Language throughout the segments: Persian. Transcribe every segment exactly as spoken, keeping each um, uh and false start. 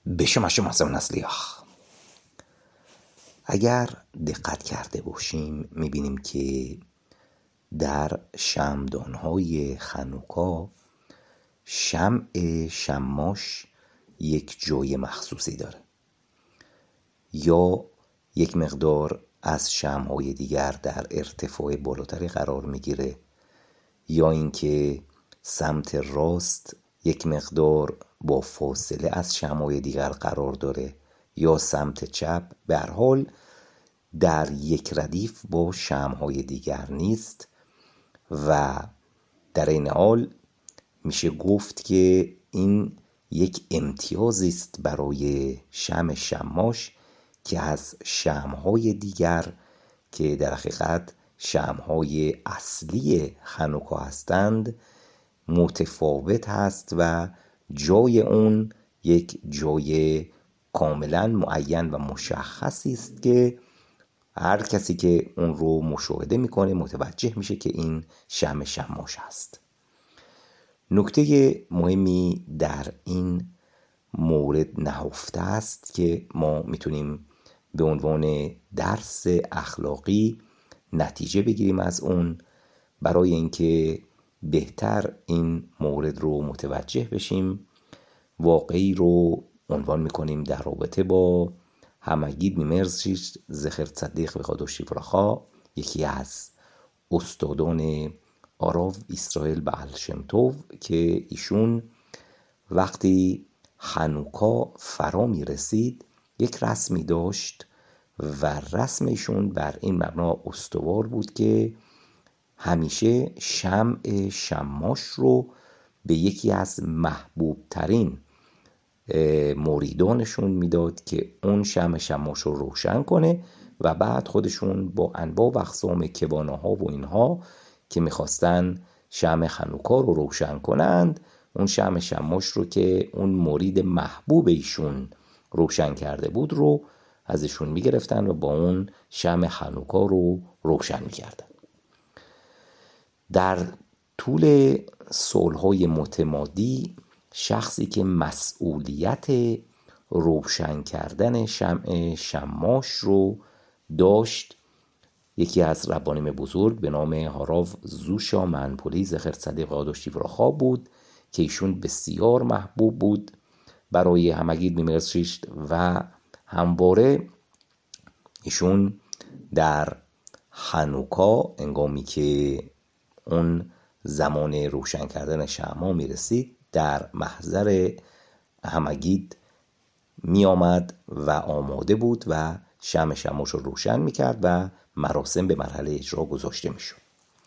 به شما شما نسلیخ. اگر دقت کرده باشیم میبینیم که در شمعدان‌های خانوکا شمع شماش یک جای مخصوصی داره، یا یک مقدار از شمع‌های دیگر در ارتفاع بالاتری قرار میگیره، یا اینکه سمت راست یک مقدار با فاصله از شمع‌های دیگر قرار داره، یا سمت چپ. به هر حال در یک ردیف با شمع‌های دیگر نیست و در این حال میشه گفت که این یک امتیازی است برای شمع شماش که از شمع‌های دیگر که در حقیقت شمع‌های اصلی خانوکا هستند متفاوت هست و جای اون یک جای کاملا معین و مشخصی است که هر کسی که اون رو مشاهده میکنه متوجه میشه که این شمع شماش هست. نکته مهمی در این مورد نهفته است که ما میتونیم به عنوان درس اخلاقی نتیجه بگیریم از اون، برای اینکه بهتر این مورد رو متوجه بشیم. واقعی رو عنوان میکنیم در رابطه با همگید میمرزیش زخر صدیق و قادوشی فرخا، یکی از استادان آراو اسرائیل بعل شم توو، که ایشون وقتی خانوکا فرا می رسید یک رسمی داشت و رسم ایشون بر این مبنا استوار بود که همیشه شمع شماش رو به یکی از محبوب ترین مریدانشون میداد که اون شمع شماش رو روشن کنه و بعد خودشون با انواع و اقسام کوانه ها و اینها که میخواستن شمع خانوکا رو روشن کنند، اون شمع شماش رو که اون مرید محبوب ایشون روشن کرده بود رو ازشون میگرفتن و با اون شمع خانوکا رو روشن میکردن. در طول سالهای متمادی شخصی که مسئولیت روشن کردن شمع شماش رو داشت یکی از ربانیم بزرگ به نام هاراو زوشا منپولی زخر صدیق قادوشی فرخا بود که ایشون بسیار محبوب بود برای همگید میمرسیشت و همواره ایشون در خانوکا انگامی که اون زمان روشن کردن شمع میرسید در محضر همگید می آمد و آماده بود و شمع شماش رو روشن می کرد و مراسم به مرحله اجرا گذاشته می شد.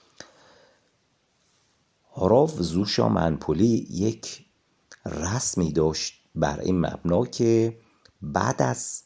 هاراو زوشا منپولی یک رسمی داشت بر این مبنا که بعد از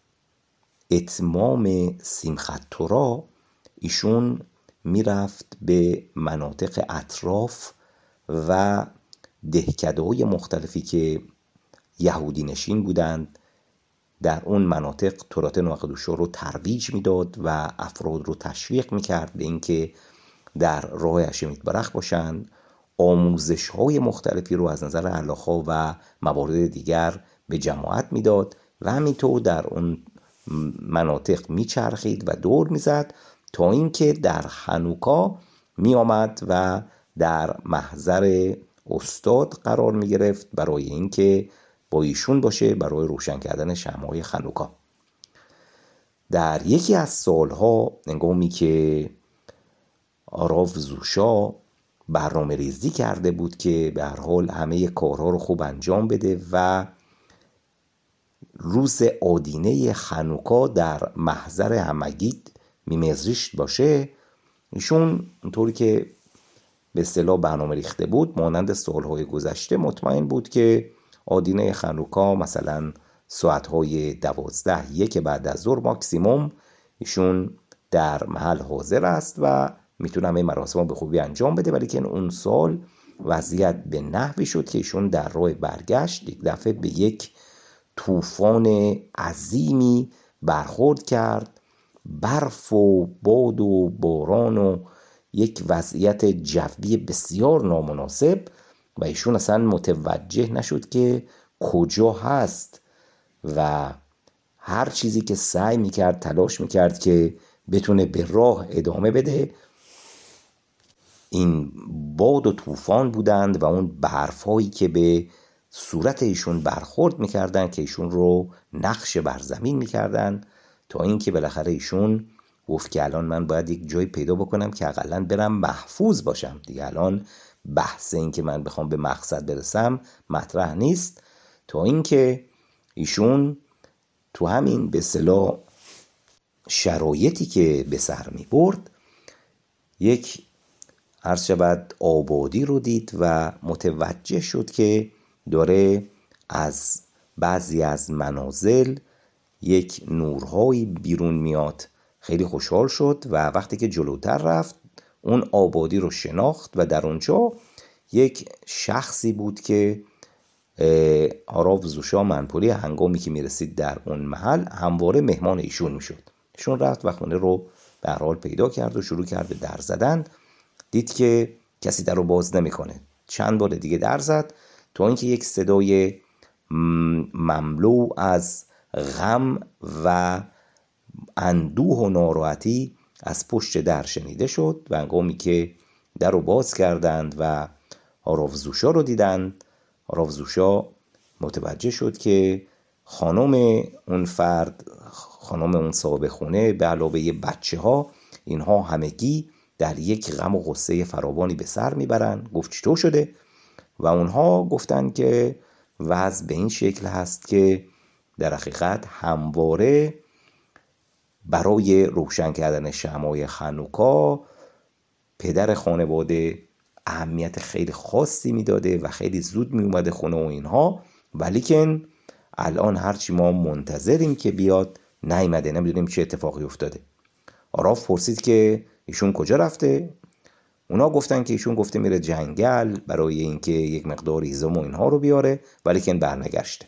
اتمام سیمخت تورا ایشون می رفت به مناطق اطراف و دهکده‌های مختلفی که یهودی نشین بودند در اون مناطق تورات نوح قدوشا رو ترویج میداد و افراد رو تشویق میکرد به اینکه در راه هشم یتبارک باشند. آموزش های مختلفی رو از نظر هلاخا و موارد دیگر به جماعت میداد و همینطور در اون مناطق میچرخید و دور میزد تا اینکه در خانوکا میآمد و در محضر استاد قرار می گرفت برای اینکه با ایشون باشه برای روشن کردن شمع‌های خانوکا. در یکی از سالها هنگامی که هاراو زوشا برنامه ریزی کرده بود که به هر حال همه کارها رو خوب انجام بده و روز آدینه خانوکا در محضر همگید میمزریشت باشه، ایشون اونطوری که به اصطلاح برنامه ریخته بود مانند سالهای گذشته مطمئن بود که آدینه خانوکا مثلا ساعتهای دوازده یک بعد از ظهر ماکسیموم ایشون در محل حاضر است و میتونه همه مراسم رو به خوبی انجام بده. ولی که اون سال وضعیت به نحوی شد که ایشون در راه برگشت یک دفعه به یک طوفان عظیمی برخورد کرد، برف و باد و باران و یک وضعیت جوی بسیار نامناسب و ایشون اصلا متوجه نشد که کجا هست و هر چیزی که سعی میکرد تلاش میکرد که بتونه به راه ادامه بده. این باد و طوفان بودند و اون برفایی که به صورت ایشون برخورد میکردن که ایشون رو نقش بر زمین میکردن، تا اینکه بالاخره ایشون گفت که الان من باید یک جای پیدا بکنم که حداقل برم محفوظ باشم دیگه. الان بحث این که من بخوام به مقصد برسم مطرح نیست. تا اینکه ایشون تو همین به اصطلاح شرایطی که به سر می برد یک عرض شود آبادی رو دید و متوجه شد که داره از بعضی از منازل یک نورهایی بیرون میاد. خیلی خوشحال شد و وقتی که جلوتر رفت اون آبادی رو شناخت و در اونجا یک شخصی بود که آراو زوشا منپولی هنگامی که میرسید در اون محل همواره مهمان ایشون میشد. ایشون رفت و خونه رو به هر حال پیدا کرد و شروع کرد به در زدن. دید که کسی در رو باز نمیکنه. چند بار دیگه در زد تا اینکه یک صدای مملو از غم و اندوه و ناراحتی از پشت در شنیده شد و هنگامی که در رو باز کردند و آراو زوشا رو دیدند، آراو زوشا متوجه شد که خانم اون فرد، خانم اون صاحب خونه به علاوه بچه ها، اینها همگی در یک غم و غصه فراوانی به سر میبرن. گفت چطور شده؟ و اونها گفتن که وضع به این شکل هست که در حقیقت همواره برای روشن کردن شمعای خانوکا پدر خانواده اهمیت خیلی خاصی میداده و خیلی زود می اومده خونه و اینها، ولیکن الان هرچی ما منتظریم که بیاد نیامده، نمیدونیم چه اتفاقی افتاده. آراو پرسید که ایشون کجا رفته؟ اونا گفتن که ایشون گفته میره جنگل برای اینکه یک مقدار هیزم و اینها رو بیاره، ولیکن برنگشته.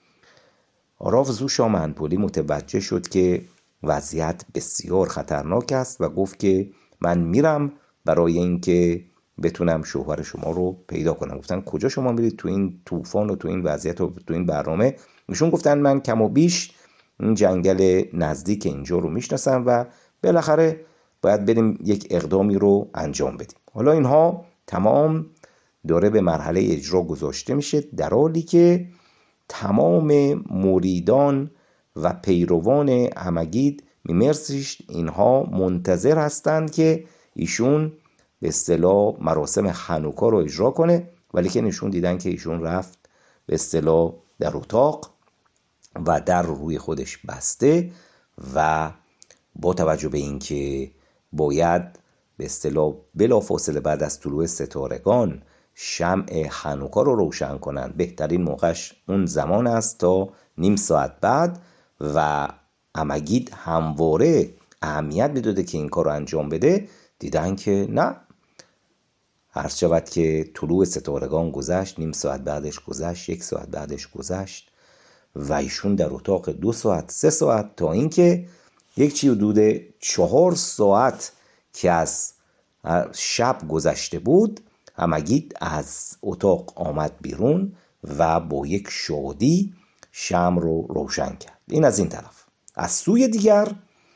آراو زوشا منپولی متوجه شد که وضعیت بسیار خطرناک است و گفت که من میرم برای اینکه بتونم شوهر شما رو پیدا کنم. گفتن کجا شما میرید تو این طوفان و تو این وضعیت و تو این برنامه؟ ایشون گفتن من کم و بیش این جنگل نزدیک اینجا رو میشناسم و بالاخره باید بریم یک اقدامی رو انجام بدیم. حالا اینها تمام داره به مرحله اجرا گذاشته میشه، در حالی که تمام مریدان و پیروان همگید میمرسیشت اینها منتظر هستند که ایشون به اصطلاح مراسم خانوکا رو اجرا کنه، ولی که ایشون دیدن که ایشون رفت به اصطلاح در اتاق و در روی خودش بسته و با توجه به اینکه باید به اصطلاح بلافاصله بعد از طلوع ستارگان شمع خانوکا رو روشن کنن، بهترین موقعش اون زمان است تا نیم ساعت بعد، و امگید همواره اهمیت میداده که این کار رو انجام بده. دیدن که نه، عرض شود که طلوع ستارگان گذشت، نیم ساعت بعدش گذشت، یک ساعت بعدش گذشت و ایشون در اتاق دو ساعت سه ساعت تا اینکه یک چی حدود چهار ساعت که از شب گذشته بود، همگید از اتاق آمد بیرون و با یک شادی شمع رو روشن کرد. این از این طرف. از سوی دیگر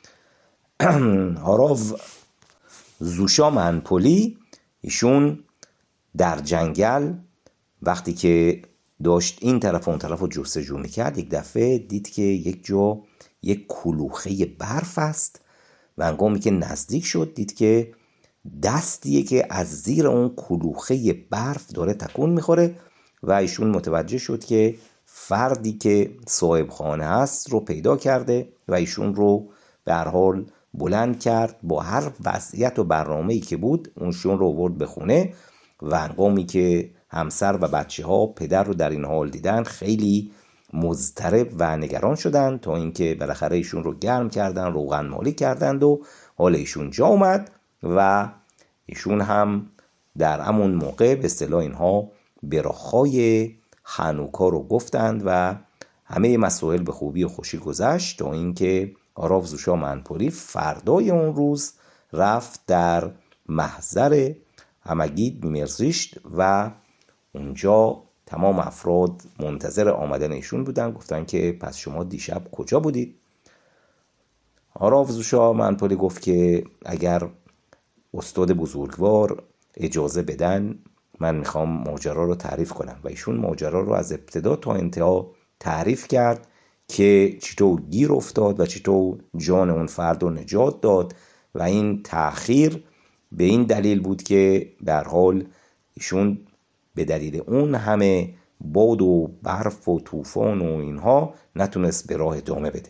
آراو زوشا منپولی ایشون در جنگل وقتی که داشت این طرف و اون طرف رو جستجو میکرد، یک دفعه دید که یک جا یک کلوخه برف است و هنگامی که نزدیک شد دید که دستیه که از زیر اون کلوخه برف داره تکون میخوره و ایشون متوجه شد که فردی که صاحب خانه هست رو پیدا کرده و ایشون رو به هر حال بلند کرد. با هر وضعیت و برنامه‌ای که بود اونشون رو آورد به خونه و هنگامی که همسر و بچه ها پدر رو در این حال دیدن خیلی مضطرب و نگران شدن، تا اینکه بالاخره ایشون رو گرم کردن، روغن مالی کردند و حال ایشون جا اومد و ایشون هم در همون موقع به اصطلاح اینها براخای خانوکا رو گفتند و همه مسائل به خوبی و خوشی گذشت، تا اینکه آراو زوشا منپولی فردای اون روز رفت در محضر همگید میمرزیشت و اونجا تمام افراد منتظر آمدن ایشون بودن. گفتن که پس شما دیشب کجا بودید؟ آراوزوشا منپلی گفت که اگر استاد بزرگوار اجازه بدن من میخوام ماجرا رو تعریف کنم. و ایشون ماجرا رو از ابتدا تا انتها تعریف کرد که چطور گیر افتاد و چطور جان اون فرد رو نجات داد و این تأخیر به این دلیل بود که به هر حال ایشون به دلیل اون همه باد و برف و طوفان و اینها نتونست به راه ادامه بده.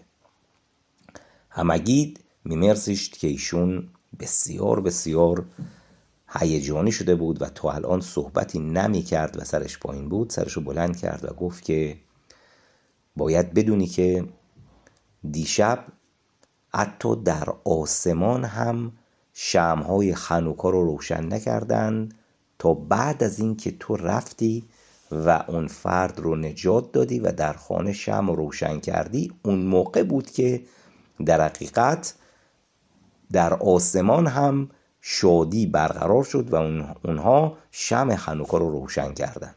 همگید میمرسیشت که ایشون بسیار بسیار هیجانی شده بود و تا الان صحبتی نمی کرد و سرش پایین بود. سرشو بلند کرد و گفت که باید بدونی که دیشب حتی در آسمان هم شمع‌های خانوکا رو روشن نکردند تا بعد از این که تو رفتی و اون فرد رو نجات دادی و در خانه شمع روشن کردی، اون موقع بود که در حقیقت در آسمان هم شادی برقرار شد و اونها شمع خانوکا رو روشن کردن.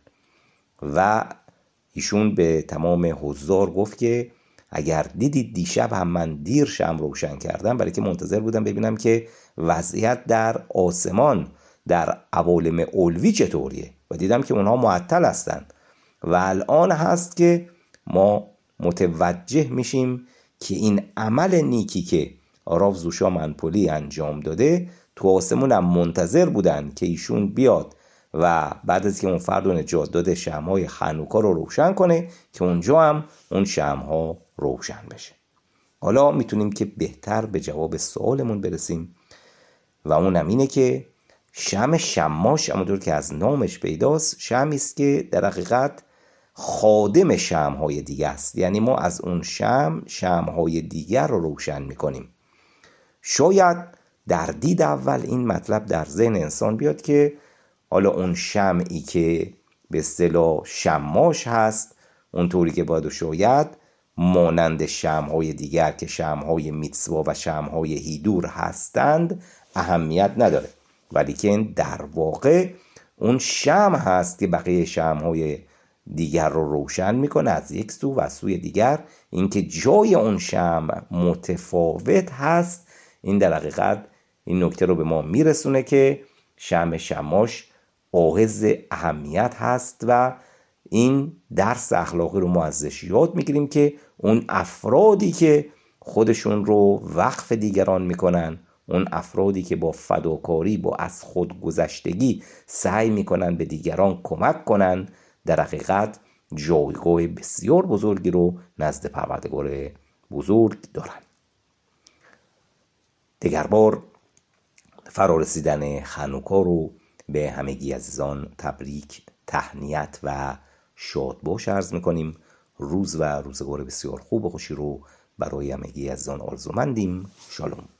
و ایشون به تمام حضار گفت که اگر دیدید دیشب هم من دیر شمع روشن کردم، برای که منتظر بودم ببینم که وضعیت در آسمان در عوالم علوی چطوریه و دیدم که اونها معطل هستن و الان هست که ما متوجه میشیم که این عمل نیکی که آراوزوشا منپلی انجام داده تو آسمون هم منتظر بودن که ایشون بیاد و بعد از که اون فرد رو نجات داده شمع‌های خانوکا رو روشن کنه که اونجا هم اون شمع‌ها روشن بشه. حالا میتونیم که بهتر به جواب سوالمون برسیم و اونم اینه که شمع شماش همونطور که از نامش پیداست شمعی است که در حقیقت خادم شمع‌های دیگه است. یعنی ما از اون شمع شمع‌های دیگر رو روشن میکنیم. شاید در دید اول این مطلب در ذهن انسان بیاد که حالا اون شمعی که به اصطلاح شماش هست اونطوری که باید و شاید مانند شمع‌های دیگر که شمع‌های میتسوا و شمع‌های هیدور هستند اهمیت نداره، ولی که در واقع اون شمع هست که بقیه شمع‌های دیگر رو روشن میکنه از یک سو و سوی دیگر. اینکه جای اون شمع متفاوت هست این در حقیقت این نکته رو به ما میرسونه که شمع شماش حائز اهمیت هست و این درس اخلاقی رو ما ازش یاد میگیریم که اون افرادی که خودشون رو وقف دیگران میکنن، اون افرادی که با فداکاری با از خود گذشتگی سعی میکنن به دیگران کمک کنن در حقیقت جایگاه بسیار بزرگی رو نزد پروردگار بزرگ دارن. دیگر بار فرارسیدن خانوکا رو به همگی عزیزان تبریک، تهنیت و شادباش عرض میکنیم. روز و روزگار بسیار خوب و خوشی رو برای همگی عزیزان آرزومندیم. شالوم.